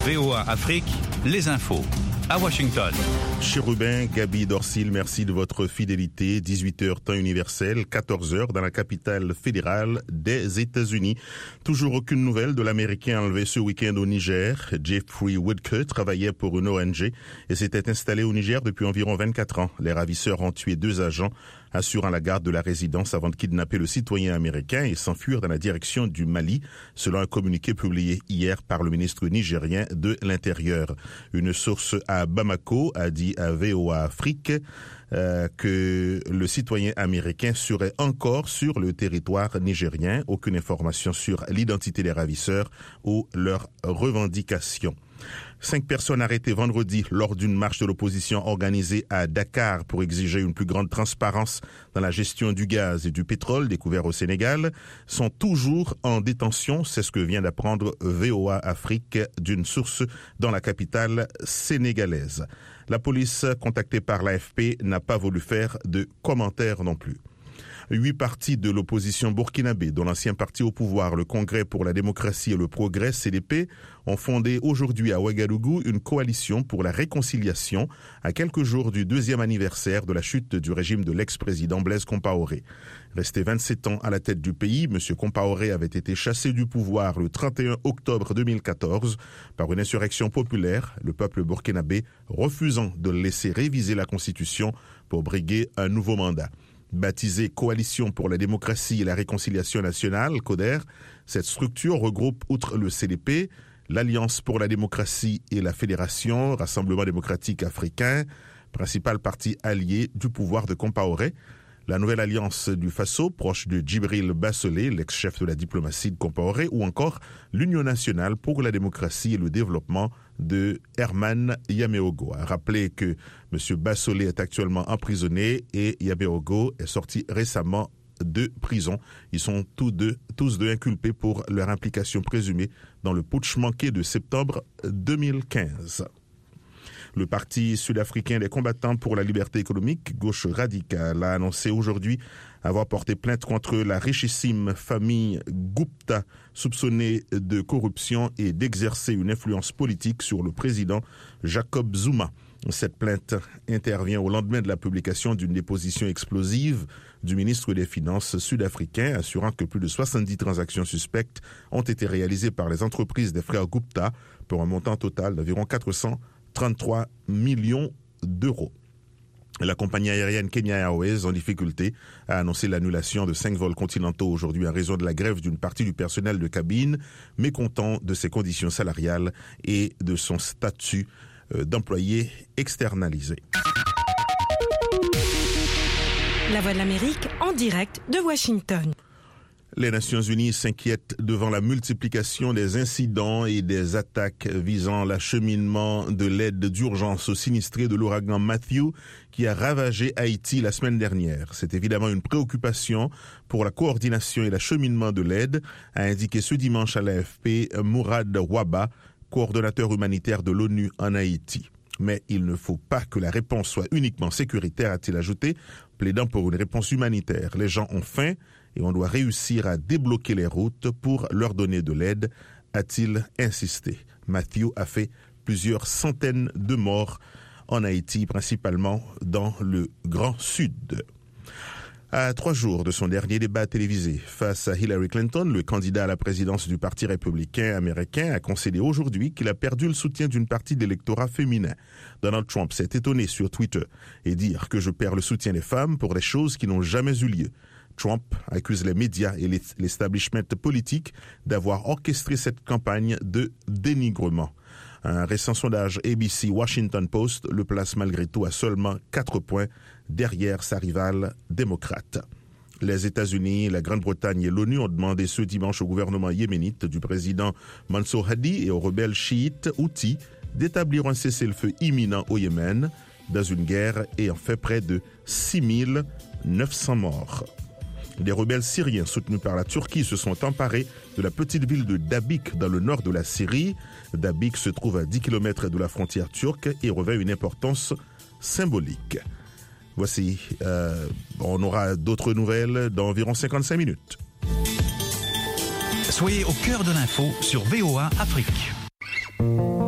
VOA Afrique, les infos. À Washington. Chérubin, Gabi Dorsil, merci de votre fidélité. 18h temps universel, 14h dans la capitale fédérale des États-Unis. Toujours aucune nouvelle de l'Américain enlevé ce week-end au Niger. Jeffrey Woodke travaillait pour une ONG et s'était installé au Niger depuis environ 24 ans. Les ravisseurs ont tué 2 agents assurant la garde de la résidence avant de kidnapper le citoyen américain et s'enfuir dans la direction du Mali, selon un communiqué publié hier par le ministre nigérien de l'Intérieur. Une source à Bamako a dit à VOA Afrique que le citoyen américain serait encore sur le territoire nigérien. Aucune information sur l'identité des ravisseurs ou leurs revendications. 5 personnes arrêtées vendredi lors d'une marche de l'opposition organisée à Dakar pour exiger une plus grande transparence dans la gestion du gaz et du pétrole découvert au Sénégal sont toujours en détention. C'est ce que vient d'apprendre VOA Afrique d'une source dans la capitale sénégalaise. La police, contactée par l'AFP, n'a pas voulu faire de commentaires non plus. 8 partis de l'opposition burkinabé, dont l'ancien parti au pouvoir, le Congrès pour la démocratie et le progrès, CDP, ont fondé aujourd'hui à Ouagadougou une coalition pour la réconciliation à quelques jours du 2e anniversaire de la chute du régime de l'ex-président Blaise Compaoré. Resté 27 ans à la tête du pays, M. Compaoré avait été chassé du pouvoir le 31 octobre 2014 par une insurrection populaire, le peuple burkinabé refusant de laisser réviser la constitution pour briguer un nouveau mandat. Baptisée Coalition pour la démocratie et la réconciliation nationale, CODER, cette structure regroupe, outre le CDP, l'Alliance pour la démocratie et la Fédération, Rassemblement démocratique africain, principal parti allié du pouvoir de Compaoré, la nouvelle alliance du Faso, proche de Djibril Bassolé, l'ex-chef de la diplomatie de Compaoré, ou encore l'Union nationale pour la démocratie et le développement de Herman Yameogo. A rappeler que M. Bassolé est actuellement emprisonné et Yameogo est sorti récemment de prison. Ils sont tous deux inculpés pour leur implication présumée dans le putsch manqué de septembre 2015. Le parti sud-africain des combattants pour la liberté économique, Gauche radicale, a annoncé aujourd'hui avoir porté plainte contre la richissime famille Gupta, soupçonnée de corruption et d'exercer une influence politique sur le président Jacob Zuma. Cette plainte intervient au lendemain de la publication d'une déposition explosive du ministre des Finances sud-africain, assurant que plus de 70 transactions suspectes ont été réalisées par les entreprises des frères Gupta pour un montant total d'environ 433 millions d'euros. La compagnie aérienne Kenya Airways, en difficulté, a annoncé l'annulation de 5 vols continentaux aujourd'hui en raison de la grève d'une partie du personnel de cabine, mécontent de ses conditions salariales et de son statut d'employé externalisé. La Voix de l'Amérique en direct de Washington. Les Nations Unies s'inquiètent devant la multiplication des incidents et des attaques visant l'acheminement de l'aide d'urgence aux sinistrés de l'ouragan Matthew qui a ravagé Haïti la semaine dernière. C'est évidemment une préoccupation pour la coordination et l'acheminement de l'aide, a indiqué ce dimanche à l'AFP Mourad Waba, coordonnateur humanitaire de l'ONU en Haïti. Mais il ne faut pas que la réponse soit uniquement sécuritaire, a-t-il ajouté, plaidant pour une réponse humanitaire. Les gens ont faim et on doit réussir à débloquer les routes pour leur donner de l'aide, a-t-il insisté. Matthew a fait plusieurs centaines de morts en Haïti, principalement dans le Grand Sud. À 3 jours de son dernier débat télévisé face à Hillary Clinton, le candidat à la présidence du Parti républicain américain a concédé aujourd'hui qu'il a perdu le soutien d'une partie de l'électorat féminin. Donald Trump s'est étonné sur Twitter et dire que je perds le soutien des femmes pour des choses qui n'ont jamais eu lieu. Trump accuse les médias et l'establishment politique d'avoir orchestré cette campagne de dénigrement. Un récent sondage ABC Washington Post le place malgré tout à seulement 4 points derrière sa rivale démocrate. Les États-Unis, la Grande-Bretagne et l'ONU ont demandé ce dimanche au gouvernement yéménite du président Mansour Hadi et aux rebelles chiites Houthis d'établir un cessez-le-feu imminent au Yémen dans une guerre ayant fait près de 6900 morts. Des rebelles syriens soutenus par la Turquie se sont emparés de la petite ville de Dabik dans le nord de la Syrie. Dabik se trouve à 10 km de la frontière turque et revêt une importance symbolique. Voici, on aura d'autres nouvelles dans environ 55 minutes. Soyez au cœur de l'info sur VOA Afrique.